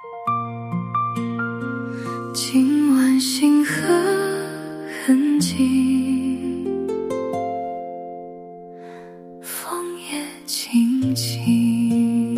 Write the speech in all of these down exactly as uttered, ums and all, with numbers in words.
今晚星河很近，风也轻轻，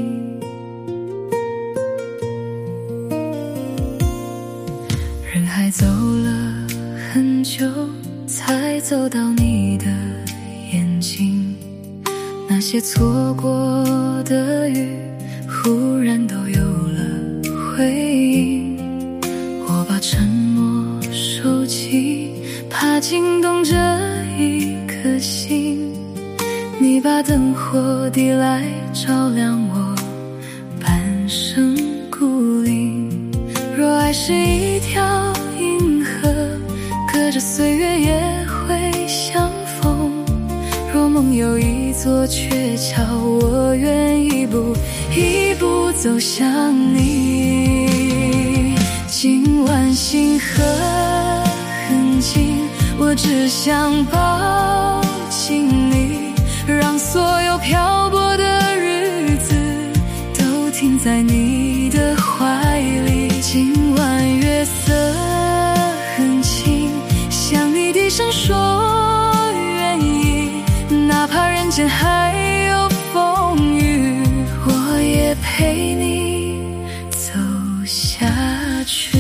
人海走了很久，才走到你的眼睛，那些错过的雨忽然都有了回应，我把沉默收起，怕惊动这一颗心，你把灯火递来照亮我半生孤零。若爱是一条银河，隔着岁月也会相逢，若梦有一座鹊桥，我愿一步一步走向你。今晚星河很近，我只想抱紧你，让所有漂泊的日子都停在你的怀里。今晚月色很轻，向你低声说愿意，哪怕人间还有风雨，我也陪你走下去。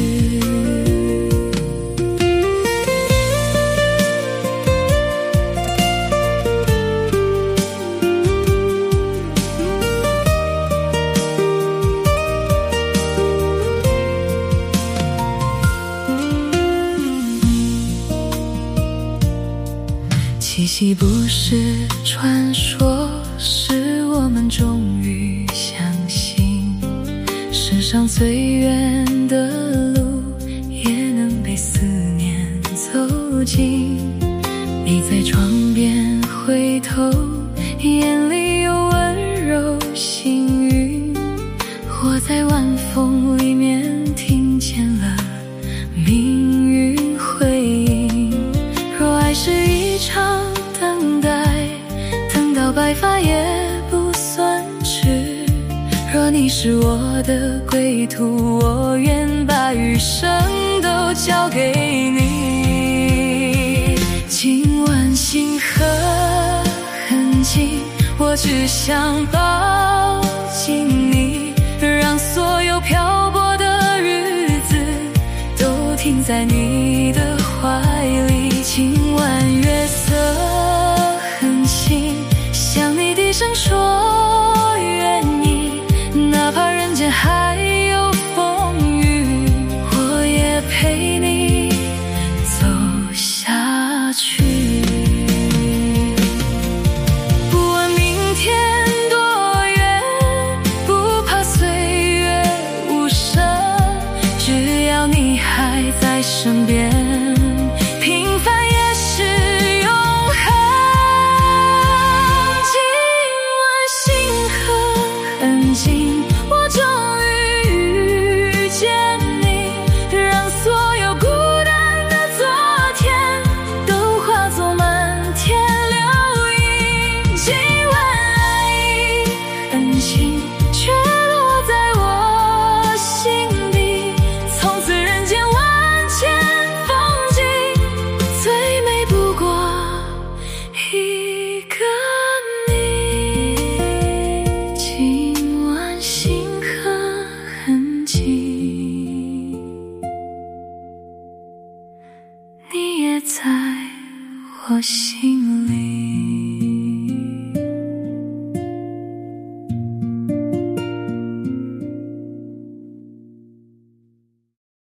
七夕不是传说，是我们终于相信，世上最远的路也能被思念走近。你在窗边回头，眼里有温柔幸运，我在晚风里面听见了命运回应。若爱是一场等待，等到白发也不算迟，若你是我的归途，我愿把余生都交给你。今晚星河很近，我只想抱紧你，让所有漂泊的日子都停在你的怀里。今晚月色很轻，向你低声说愿意，哪怕人间还有风雨，我也陪你走下去。不问明天多远，不怕岁月无声，只要你还在身边，平凡也是永恒。今晚星河很近，我终于遇见你，让所有孤单的昨天都化作满天流萤。今晚爱意很轻，却落在我心底，从此人间万千风景，最美不过一个你。今晚星河很近，你也在我心里。